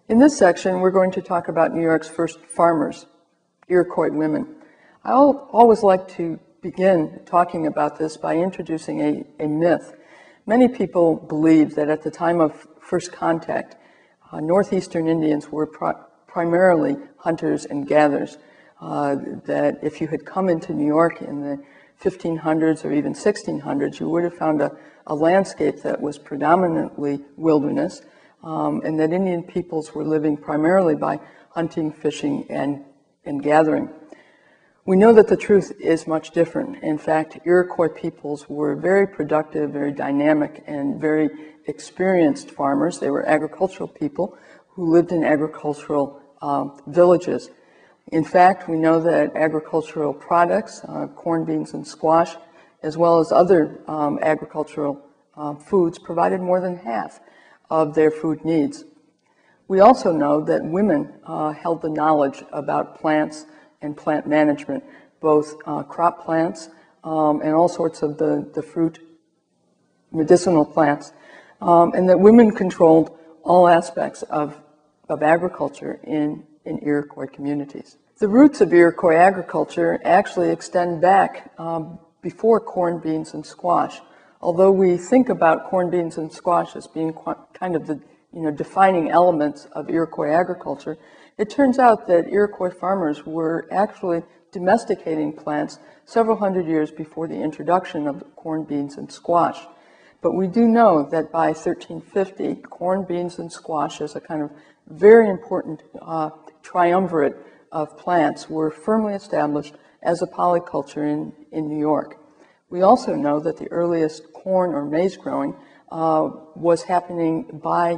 In this section, we're going to talk about New York's first farmers, Iroquois women. I always like to begin talking about this by introducing a myth. Many people believe that at the time of first contact, northeastern Indians were primarily hunters and gatherers, that if you had come into New York in the 1500s or even 1600s, you would have found a landscape that was predominantly wilderness, and that Indian peoples were living primarily by hunting, fishing, and gathering. We know that the truth is much different. In fact, Iroquois peoples were very productive, very dynamic, and very experienced farmers. They were agricultural people who lived in agricultural villages. In fact, we know that agricultural products, corn, beans, and squash, as well as other agricultural foods, provided more than half of their food needs. We also know that women held the knowledge about plants and plant management, both crop plants and all sorts of the fruit medicinal plants, and that women controlled all aspects of agriculture in Iroquois communities. The roots of Iroquois agriculture actually extend back before corn, beans, and squash. Although we think about corn, beans, and squash as being kind of the defining elements of Iroquois agriculture, it turns out that Iroquois farmers were actually domesticating plants several hundred years before the introduction of corn, beans, and squash. But we do know that by 1350, corn, beans, and squash, as a kind of very important triumvirate of plants, were firmly established as a polyculture in New York. We also know that the earliest corn or maize growing was happening by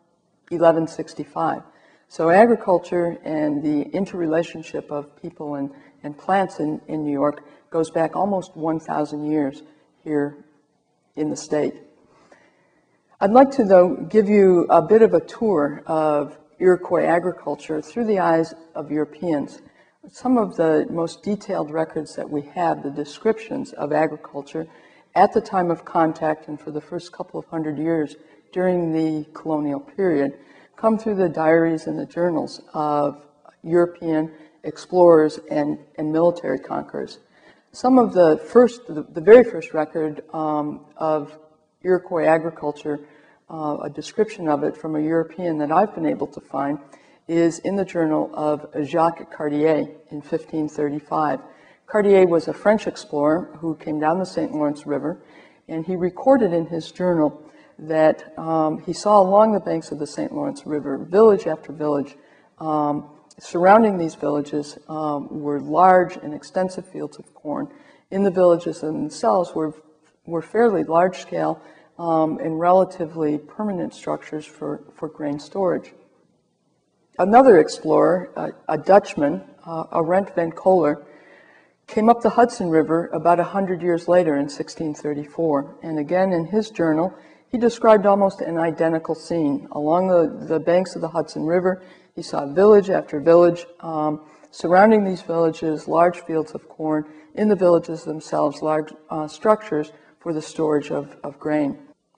1165. So agriculture and the interrelationship of people and plants in New York goes back almost 1,000 years here in the state. I'd like to, though, give you a bit of a tour of Iroquois agriculture through the eyes of Europeans. Some of the most detailed records that we have, the descriptions of agriculture at the time of contact and for the first couple of hundred years during the colonial period, come through the diaries and the journals of European explorers and military conquerors. Some of the very first record of Iroquois agriculture, a description of it from a European that I've been able to find, is in the journal of Jacques Cartier in 1535. Cartier was a French explorer who came down the St. Lawrence River, and he recorded in his journal that he saw along the banks of the St. Lawrence River, village after village. Surrounding these villages were large and extensive fields of corn. In the villages themselves were fairly large-scale and relatively permanent structures for grain storage. Another explorer, a Dutchman, Arent van Coller, came up the Hudson River about 100 years later in 1634. And again, in his journal, he described almost an identical scene. Along the banks of the Hudson River, he saw village after village. Surrounding these villages, large fields of corn. In the villages themselves, large structures for the storage of grain.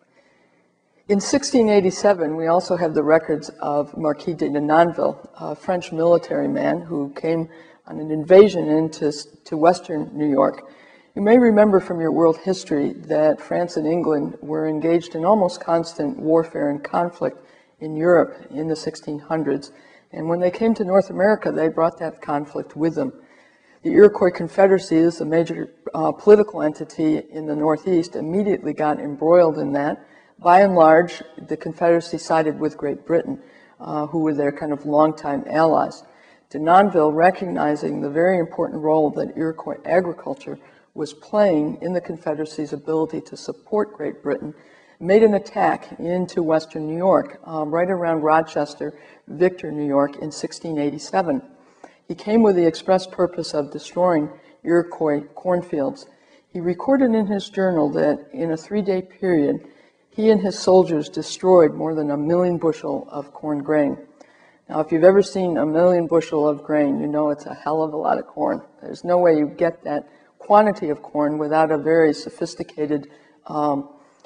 In 1687, we also have the records of Marquis de Denonville, a French military man who came on an invasion into western New York. You may remember from your world history that France and England were engaged in almost constant warfare and conflict in Europe in the 1600s. And when they came to North America, they brought that conflict with them. The Iroquois Confederacy is a major political entity in the Northeast, immediately got embroiled in that. By and large, the Confederacy sided with Great Britain, who were their kind of longtime allies. Denonville, recognizing the very important role that Iroquois agriculture was playing in the Confederacy's ability to support Great Britain, made an attack into western New York, right around Rochester, Victor, New York, in 1687. He came with the express purpose of destroying Iroquois cornfields. He recorded in his journal that in a 3-day period, he and his soldiers destroyed more than 1 million bushel of corn grain. Now, if you've ever seen 1 million bushel of grain, you know it's a hell of a lot of corn. There's no way you get that quantity of corn without a very sophisticated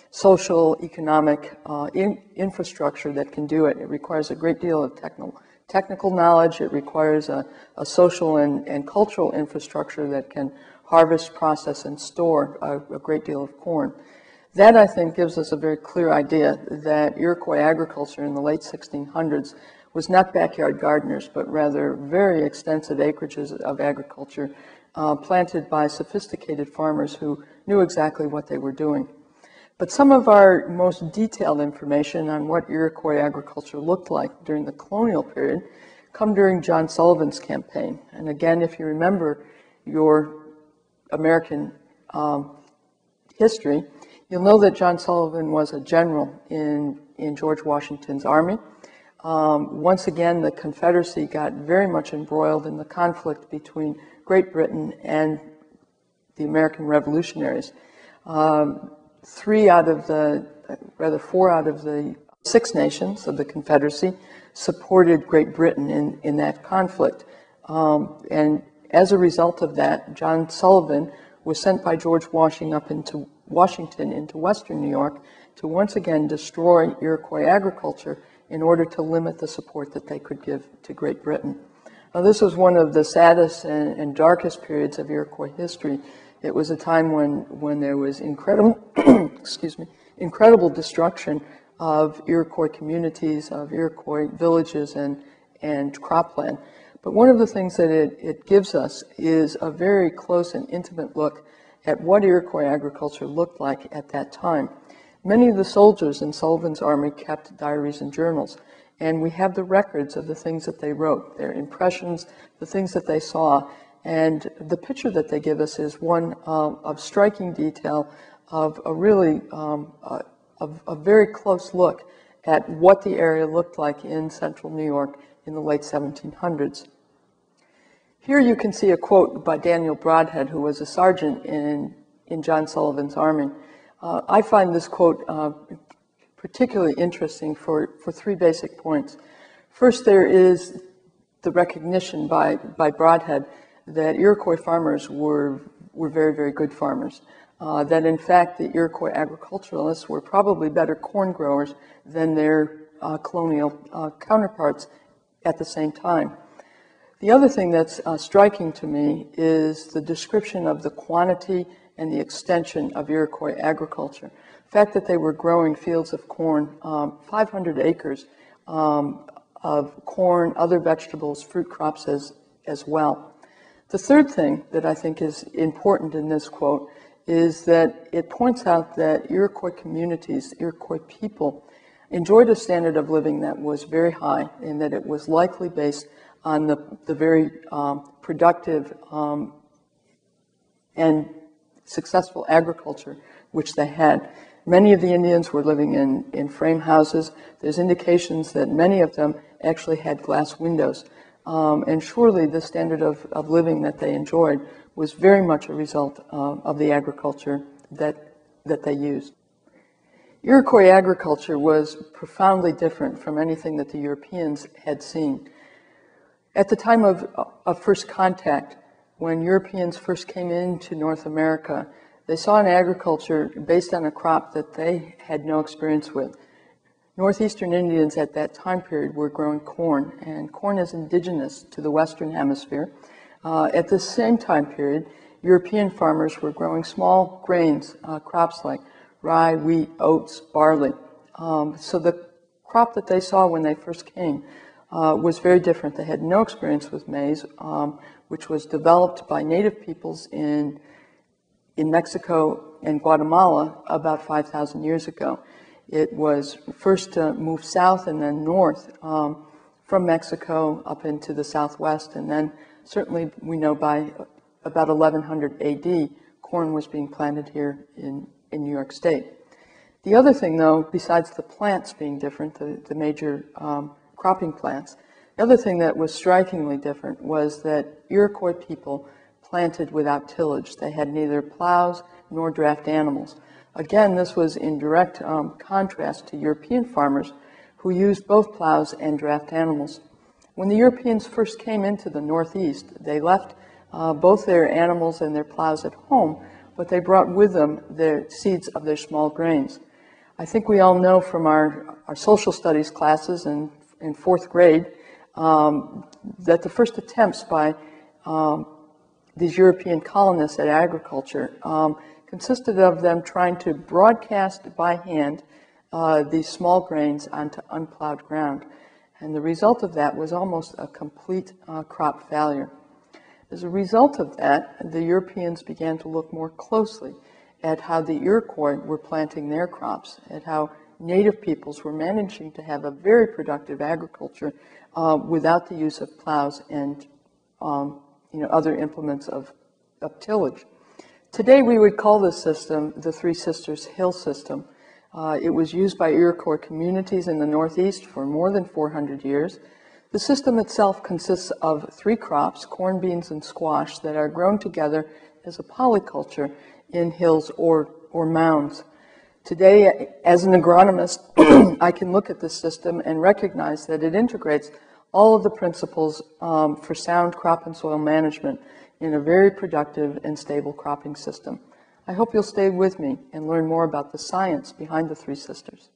social, economic infrastructure that can do it. It requires a great deal of technical knowledge. It requires a social and cultural infrastructure that can harvest, process, and store a great deal of corn. That, I think, gives us a very clear idea that Iroquois agriculture in the late 1600s was not backyard gardeners, but rather very extensive acreages of agriculture planted by sophisticated farmers who knew exactly what they were doing. But some of our most detailed information on what Iroquois agriculture looked like during the colonial period come during John Sullivan's campaign. And again, if you remember your American history, you'll know that John Sullivan was a general in George Washington's army. Once again, the Confederacy got very much embroiled in the conflict between Great Britain and the American revolutionaries. 4 out of the 6 nations of the Confederacy supported Great Britain in that conflict. And as a result of that, John Sullivan was sent by George Washington into Western New York to once again destroy Iroquois agriculture in order to limit the support that they could give to Great Britain. Now, this was one of the saddest and darkest periods of Iroquois history. It was a time when there was incredible, incredible destruction of Iroquois communities, of Iroquois villages and cropland. But one of the things that it gives us is a very close and intimate look at what Iroquois agriculture looked like at that time. Many of the soldiers in Sullivan's army kept diaries and journals, and we have the records of the things that they wrote, their impressions, the things that they saw, and the picture that they give us is one of striking detail, of a really a very close look at what the area looked like in central New York in the late 1700s. Here you can see a quote by Daniel Brodhead, who was a sergeant in John Sullivan's army. I find this quote particularly interesting for 3 basic points. First, there is the recognition by Brodhead that Iroquois farmers were very, very good farmers. That in fact the Iroquois agriculturalists were probably better corn growers than their colonial counterparts at the same time. The other thing that's striking to me is the description of the quantity and the extension of Iroquois agriculture. The fact that they were growing fields of corn, 500 acres of corn, other vegetables, fruit crops as well. The third thing that I think is important in this quote is that it points out that Iroquois communities, Iroquois people, enjoyed a standard of living that was very high and that it was likely based on the very productive and successful agriculture which they had. Many of the Indians were living in frame houses. There's indications that many of them actually had glass windows. And surely the standard of living that they enjoyed was very much a result of the agriculture that they used. Iroquois agriculture was profoundly different from anything that the Europeans had seen. At the time of first contact, when Europeans first came into North America, they saw an agriculture based on a crop that they had no experience with. Northeastern Indians at that time period were growing corn, and corn is indigenous to the Western Hemisphere. At the same time period, European farmers were growing small grains, crops like rye, wheat, oats, barley. So the crop that they saw when they first came was very different. They had no experience with maize, which was developed by native peoples in Mexico and Guatemala about 5,000 years ago. It was first moved south and then north from Mexico up into the southwest, and then certainly we know by about 1100 AD, corn was being planted here in New York State. The other thing, though, besides the plants being different, the major cropping plants, the other thing that was strikingly different was that Iroquois people planted without tillage. They had neither plows nor draft animals. Again, this was in direct contrast to European farmers who used both plows and draft animals. When the Europeans first came into the Northeast, they left both their animals and their plows at home, but they brought with them the seeds of their small grains. I think we all know from our social studies classes in fourth grade that the first attempts by these European colonists at agriculture consisted of them trying to broadcast by hand these small grains onto unplowed ground. And the result of that was almost a complete crop failure. As a result of that, the Europeans began to look more closely at how the Iroquois were planting their crops, at how native peoples were managing to have a very productive agriculture without the use of plows and other implements of tillage. Today we would call this system the Three Sisters Hill system. It was used by Iroquois communities in the Northeast for more than 400 years. The system itself consists of 3 crops, corn, beans, and squash, that are grown together as a polyculture in hills or mounds. Today, as an agronomist, I can look at this system and recognize that it integrates all of the principles for sound crop and soil management in a very productive and stable cropping system. I hope you'll stay with me and learn more about the science behind the Three Sisters.